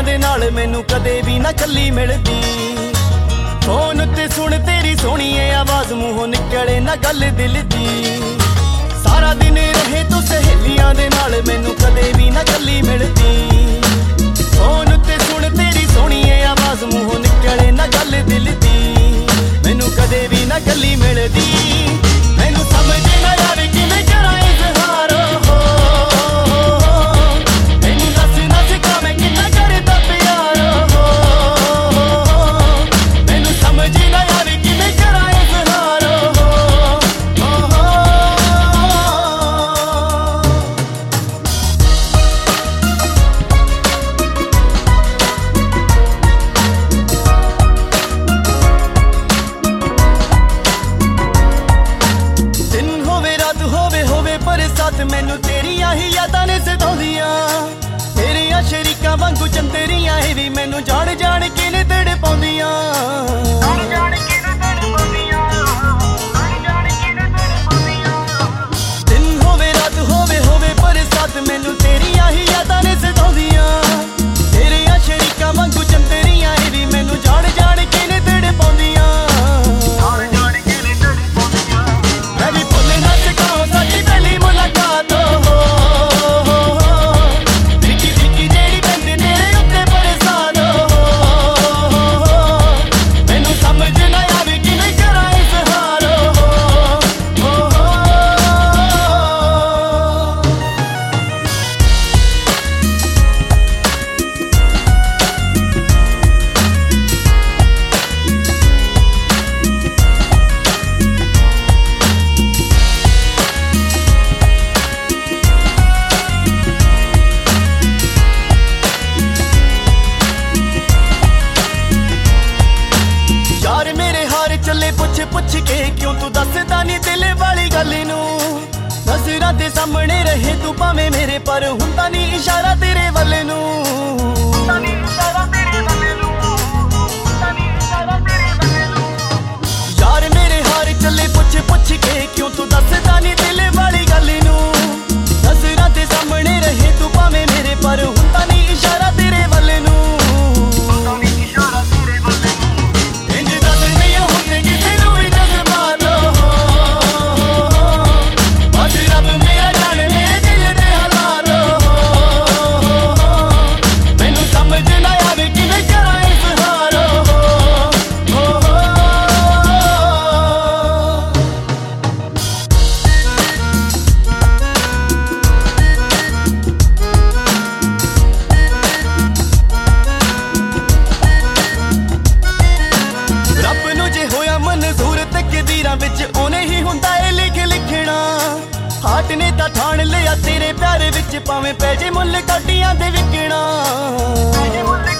ਸਹੇਲੀਆਂ ਦੇ ਨਾਲ ਮੈਨੂੰ ਕਦੇ ਵੀ ਨਾ ਕੱਲੀ ਮਿਲਦੀ। ਫੋਨ ਉੱਤੇ ਸੁਣ ਤੇਰੀ ਸੋਹਣੀ ਏ ਆਵਾਜ਼, ਮੂੰਹੋਂ ਨਿਕਲੇ ਨਾ ਗੱਲ ਦਿਲ ਦੀ। ਸਾਰਾ ਦਿਨ ਰਹੇ ਤੂੰ ਸਹੇਲੀਆਂ ਦੇ ਨਾਲ ਮੈਨੂੰ ਕਦੇ ਵੀ ਨਾ ਕੱਲੀ ਮਿਲਦੀ। ਫੋਨ ਉੱਤੇ ਸੁਣ ਤੇਰੀ ਸੋਹਣੀ ਏ ਆਵਾਜ਼, ਮੂੰਹੋਂ ਨਿਕਲੇ ਨਾ ਗੱਲ ਦਿਲ ਦੀ। ਮੈਨੂੰ ਕਦੇ ਵੀ ਨਾ ਕੱਲੀ ਮਿਲਦੀ। ਮੈਨੂੰ ਸਮਝ ਨਾ ਆਵੇ ਕਿਵੇਂ ਕਰਾਂ ਇਜ਼ਹਾਰ। ਮੈਨੂੰ ਦੱਸ ਨਾ ਸਿਖਾ ਮੈਂ ਕਿੰਨਾ ਕਰਦਾ ਪਿਆਰ। ਮੈਨੂੰ ਸਮਝ ਨਾ ਆਵੇ ਕਿਵੇਂ ਕਰਾਂ ਇਜ਼ਹਾਰ। ਬਰਸਾਤ ਮੈਨੂੰ ਤੇਰੀਆਂ ਹੀ ਯਾਦਾਂ ਨੇ ਸਤਾਉਂਦੀਆਂ। ਤੇਰੀਆਂ ਸ਼ਰੀਕਾਂ ਵਾਂਗੂ ਚੰਦਰੀਆਂ ਇਹ ਵੀ ਮੈਨੂੰ ਜਾਣ ਜਾਣ ਕੇ ਨੇ ਤੜ ਪਾਉਂਦੀਆਂ। ਦਿਨ ਹੋਵੇ ਰਾਤ ਹੋਵੇ ਬਰਸਾਤ ਮੈਨੂੰ ਤੇਰੀਆਂ ਹੀ ਯਾਦਾਂ ਨੇ ਸਤਾਉਂਦੀਆਂ। ਤੇਰੀਆਂ ਸ਼ਰੀਕਾਂ ਵਾਂਗੂ ਚੰਦਰੀਆਂ ਇਹ ਵੀ ਮੈਨੂੰ ਜਾਣ ਜਾਣ ਕੇ ਨੇ ਤੜ ਪਾਉਂਦੀਆਂ। ਮੈਂ ਵੀ ਭੁੱਲ ਨਾ ਸਕਾਂ ਸਾਡੀ ਪਹਿਲੀ ਮੁਲਾਕਾਤ। ਫਿੱਕੀ ਫਿੱਕੀ ਜਿਹੜੀ ਪੈਂਦੀ ਤੇਰੇ ਉੱਤੇ ਬਰਸਾਤ। ਮੈਨੂੰ ਸਮਝ ਨਾ ਆਵੇ ਕਿਵੇਂ ਕਰਾਂ ਇਜ਼ਹਾਰ। ਯਾਰ ਮੇਰੇ ਹਾਰ ਚੱਲੇ ਪੁੱਛ ਕੇ ਕਿਉਂ ਤੂੰ ਦੱਸਦਾ ਨੀ ਦਿਲ ਵਾਲੀ ਗੱਲ ਨੂੰ। ਨਜ਼ਰਾਂ ਦੇ ਸਾਹਮਣੇ ਰਹੇ ਤੂੰ ਭਾਵੇਂ ਮੇਰੇ, ਪਰ ਹੁੰਦਾ ਨੀ ਇਸ਼ਾਰਾ ਤੇਰੇ ਵੱਲ ਨੂੰ। ਯਾਰ ਮੇਰੇ ਹਾਰ ਚੱਲੇ ਪੁੱਛ ਕੇ ਕਿਉਂ ਤੂੰ ਦੱਸਦਾ ਨੀ ਦਿਲ ਵਾਲੀ ਗੱਲ ਨੂੰ। ਨਜ਼ਰਾਂ ਦੇ ਸਾਹਮਣੇ ਰਹੇ ਤੂੰ ਭਾਵੇਂ ਮੇਰੇ, ਪਰ ਹੁੰਦਾ ਨੀ ਇਸ਼ਾਰਾ ਤੇਰੇ ਵੱਲ ਨੂੰ। ਤਕਦੀਰਾਂ ਵਿੱਚ ਉਹਨੇ ਹੀ ਹੁੰਦਾ ਏ ਲਿਖਣਾ। ਹਾਟ ਨੇ ਤਾਂ ਠਾਣ ਲਿਆ ਤੇਰੇ ਪਿਆਰ ਵਿੱਚ, ਭਾਵੇਂ ਪੈ ਜੇ ਮੁੱਲ ਕਾਟੀਆਂ ਦੇ ਵਿਕਣਾ।